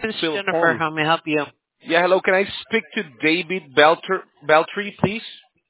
This is Philip Jennifer. Holmes. How may I help you? Yeah, hello. Can I speak to David Beltry, please?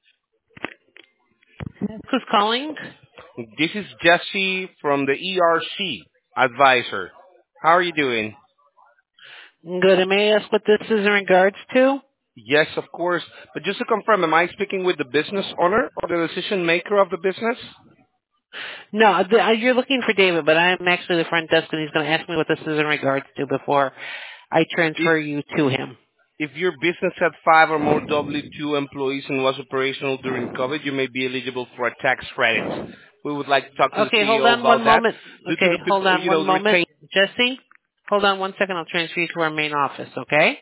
Who's calling? This is Jesse from the ERC advisor. How are you doing? Good. And may I ask what this is in regards to? Yes, of course. But just to confirm, am I speaking with the business owner or the decision maker of the business? No, you're looking for David, but I'm actually the front desk, and he's going to ask me what this is in regards to before I If transfer you to him. if your business had 5 or more W-2 employees and was operational during COVID, you may be eligible for a tax credit. We would like to talk to the Okay, hold CEO on one about that. moment. Due to Okay, hold the, on one moment. retain. Jesse, hold on one second. I'll transfer you to our main office, okay?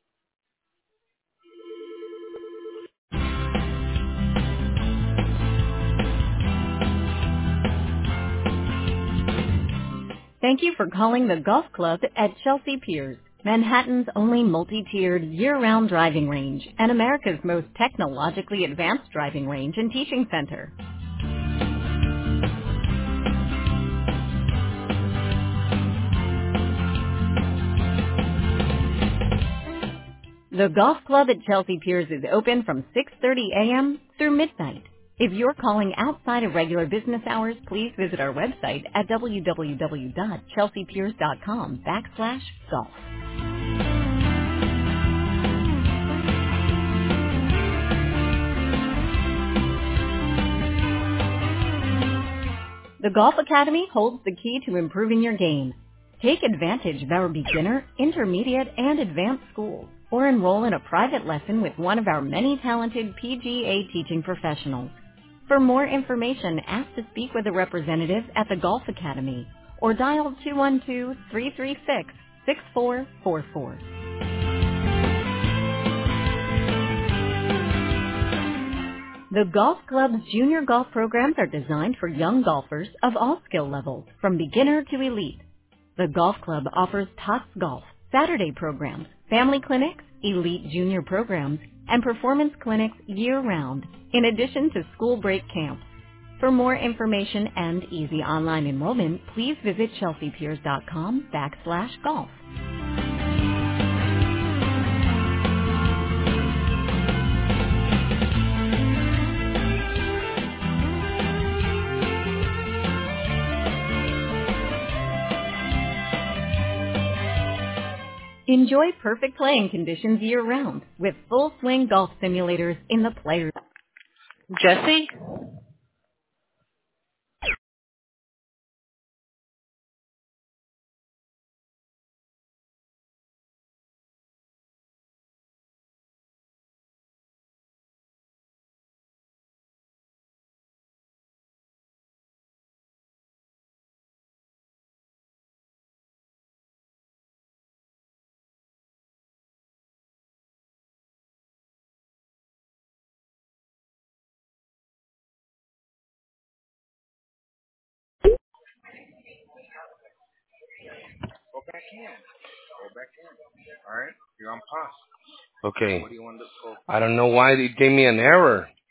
Thank you for calling the Golf Club at Chelsea Piers, Manhattan's only multi-tiered year-round driving range and America's most technologically advanced driving range and teaching center. The Golf Club at Chelsea Piers is open from 6:30 a.m. through midnight. If you're calling outside of regular business hours, please visit our website at www.chelseapiers.com/golf. The Golf Academy holds the key to improving your game. Take advantage of our beginner, intermediate, and advanced schools, or enroll in a private lesson with one of our many talented PGA teaching professionals. For more information, ask to speak with a representative at the Golf Academy or dial 212-336-6444. The Golf Club's junior golf programs are designed for young golfers of all skill levels, from beginner to elite. The Golf Club offers Tots Golf, Saturday programs, family clinics, elite junior programs, and performance clinics year-round, in addition to school break camps. For more information and easy online enrollment, please visit chelseapiers.com/golf. Enjoy perfect playing conditions year-round with full swing golf simulators in the players. Jesse? Okay. I don't know why they gave me an error.